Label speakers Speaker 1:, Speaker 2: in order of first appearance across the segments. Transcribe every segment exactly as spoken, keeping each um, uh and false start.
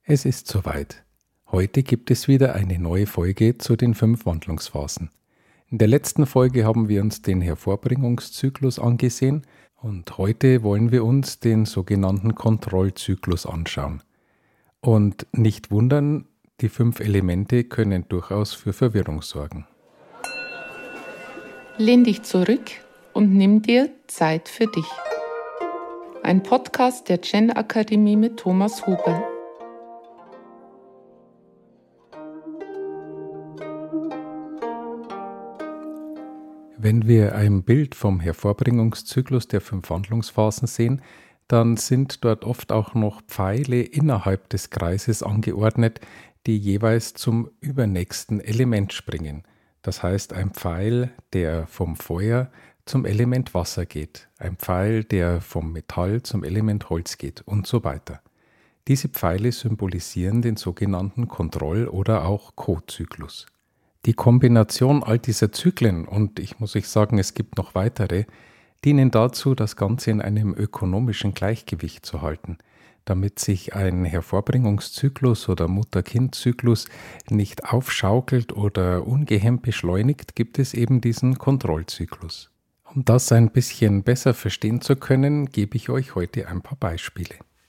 Speaker 1: Es ist soweit. Heute gibt es wieder eine neue Folge zu den fünf Wandlungsphasen. In der letzten Folge haben wir uns den Hervorbringungszyklus angesehen und heute wollen wir uns den sogenannten Kontrollzyklus anschauen. Und nicht wundern, die fünf Elemente können durchaus für Verwirrung sorgen.
Speaker 2: Lehn dich zurück und nimm dir Zeit für dich. Ein Podcast der Gen Akademie mit Thomas Huber.
Speaker 1: Wenn wir ein Bild vom Hervorbringungszyklus der fünf Wandlungsphasen sehen, dann sind dort oft auch noch Pfeile innerhalb des Kreises angeordnet, die jeweils zum übernächsten Element springen. Das heißt, ein Pfeil, der vom Feuer zum Element Wasser geht, ein Pfeil, der vom Metall zum Element Holz geht und so weiter. Diese Pfeile symbolisieren den sogenannten Kontroll- oder auch Co-Zyklus. Die Kombination all dieser Zyklen, und ich muss euch sagen, es gibt noch weitere, dienen dazu, das Ganze in einem ökonomischen Gleichgewicht zu halten, damit sich ein Hervorbringungszyklus oder Mutter-Kind-Zyklus nicht aufschaukelt oder ungehemmt beschleunigt, gibt es eben diesen Kontrollzyklus. Um das ein bisschen besser verstehen zu können, gebe ich euch heute ein paar Beispiele.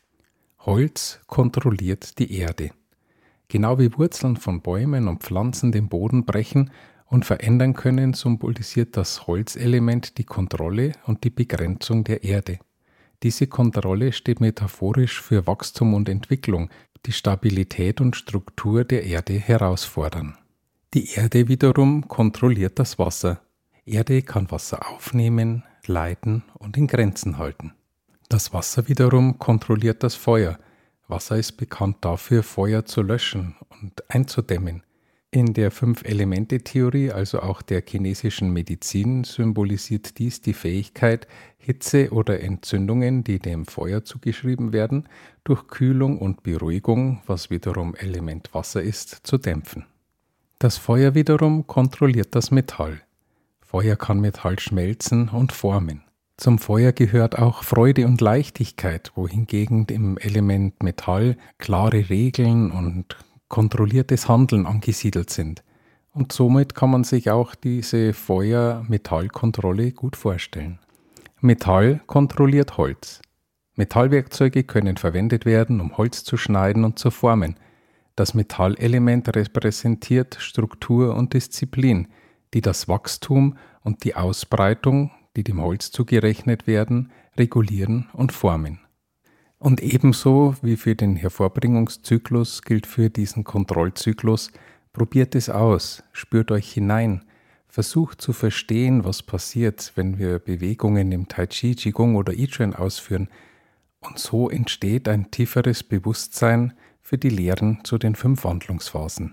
Speaker 1: Holz kontrolliert die Erde. Genau wie Wurzeln von Bäumen und Pflanzen den Boden brechen und verändern können, symbolisiert das Holzelement die Kontrolle und die Begrenzung der Erde. Diese Kontrolle steht metaphorisch für Wachstum und Entwicklung, die Stabilität und Struktur der Erde herausfordern. Die Erde wiederum kontrolliert das Wasser. Erde kann Wasser aufnehmen, leiten und in Grenzen halten. Das Wasser wiederum kontrolliert das Feuer. Wasser ist bekannt dafür, Feuer zu löschen und einzudämmen. In der Fünf-Elemente-Theorie, also auch der chinesischen Medizin, symbolisiert dies die Fähigkeit, Hitze oder Entzündungen, die dem Feuer zugeschrieben werden, durch Kühlung und Beruhigung, was wiederum Element Wasser ist, zu dämpfen. Das Feuer wiederum kontrolliert das Metall. Feuer kann Metall schmelzen und formen. Zum Feuer gehört auch Freude und Leichtigkeit, wohingegen im Element Metall klare Regeln und kontrolliertes Handeln angesiedelt sind. Und somit kann man sich auch diese Feuer-Metall-Kontrolle gut vorstellen. Metall kontrolliert Holz. Metallwerkzeuge können verwendet werden, um Holz zu schneiden und zu formen. Das Metallelement repräsentiert Struktur und Disziplin, die das Wachstum und die Ausbreitung, die dem Holz zugerechnet werden, regulieren und formen. Und ebenso wie für den Hervorbringungszyklus gilt für diesen Kontrollzyklus: probiert es aus, spürt euch hinein, versucht zu verstehen, was passiert, wenn wir Bewegungen im Tai Chi, Qigong oder I Ching ausführen. Und so entsteht ein tieferes Bewusstsein für die Lehren zu den fünf Wandlungsphasen.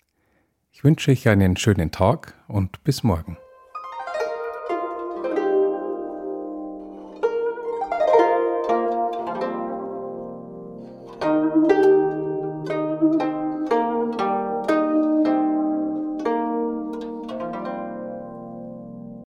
Speaker 1: Ich wünsche euch einen schönen Tag und bis morgen.
Speaker 2: Thank you.